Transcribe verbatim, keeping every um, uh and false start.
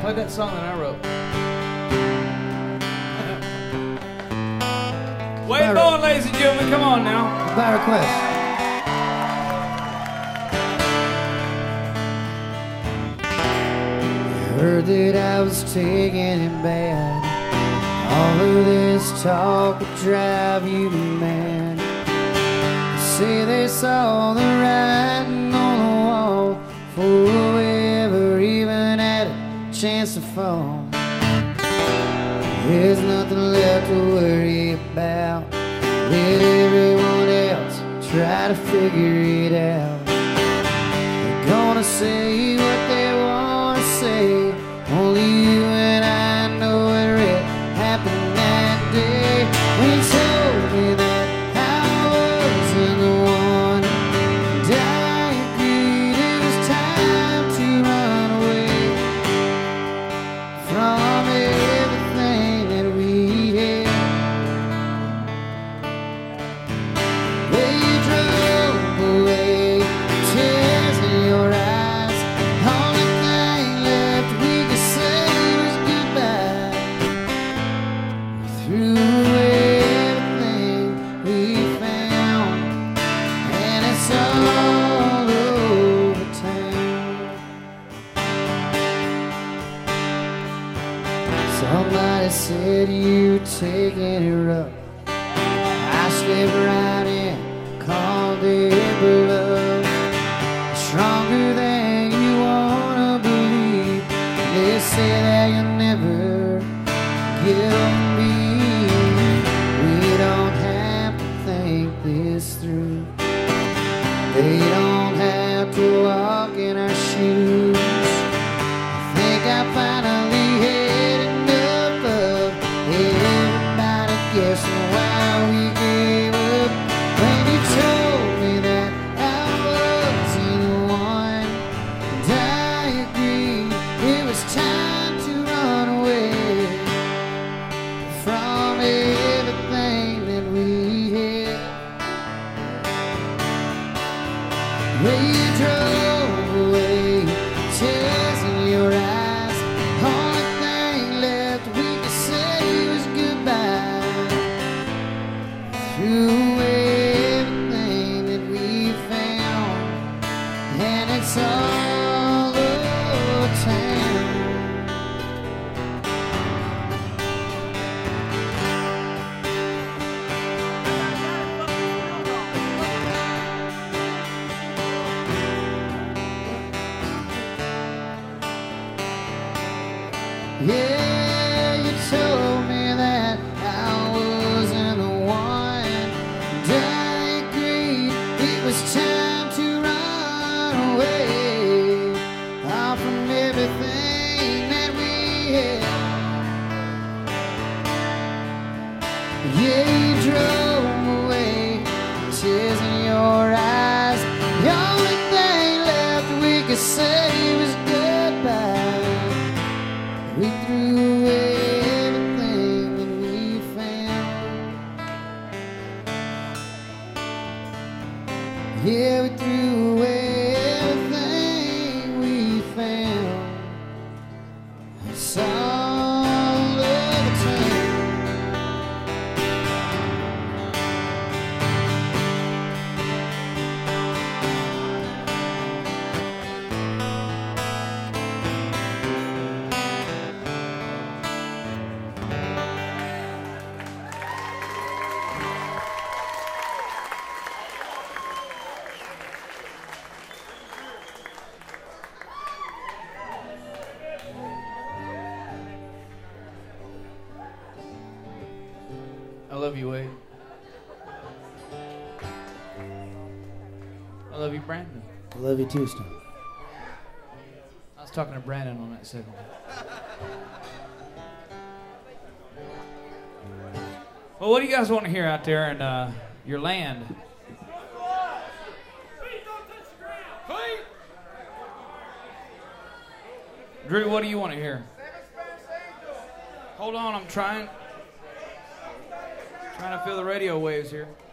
Play that song that I wrote. Wade Bowen, ladies and gentlemen, come on now. By request. Heard that I was taking it bad. All of this talk would drive you mad. They say they saw the writing on the wall before we ever even had a chance to fall. There's nothing left to worry about. Let everyone else try to figure it out. They're gonna say what they wanna say. Only you and I know what really happened that day. When you told me that I wasn't the one, and I agreed it was time to run away from everything that we had. Well, you drove away, tears in your eyes. Only thing left we could say was goodbye. Threw away everything we found, and it's all over town. Somebody said you were taking it rough. I slipped right in, called it love. Stronger than you wanna believe. They say that you'll never give me. We don't have to think this through. They don't have to walk in our shoes. I think I finally had enough of everybody guessing why we gave up. When you told me that I wasn't the one, and I agreed it was time to run away from everything that we had. Well, you drove away, tears in your eyes. Only thing left we could say was goodbye. Threw away everything that we found, and it's all over town. Yeah, you told me that I wasn't the one, and I agreed it was time to run away, all from everything that we had. Yeah, you drove away, tears in your eyes. The only thing left we could say was goodbye. We threw away everything that we found. Yeah, we threw away everything we found. It's all over town. I love you, Wade. I love you, Brandon. I love you too, Stone. I was talking to Brandon on that second one. Well, what do you guys want to hear out there in uh, your land? Drew, what do you want to hear? Hold on, I'm trying. Trying to feel the radio waves here.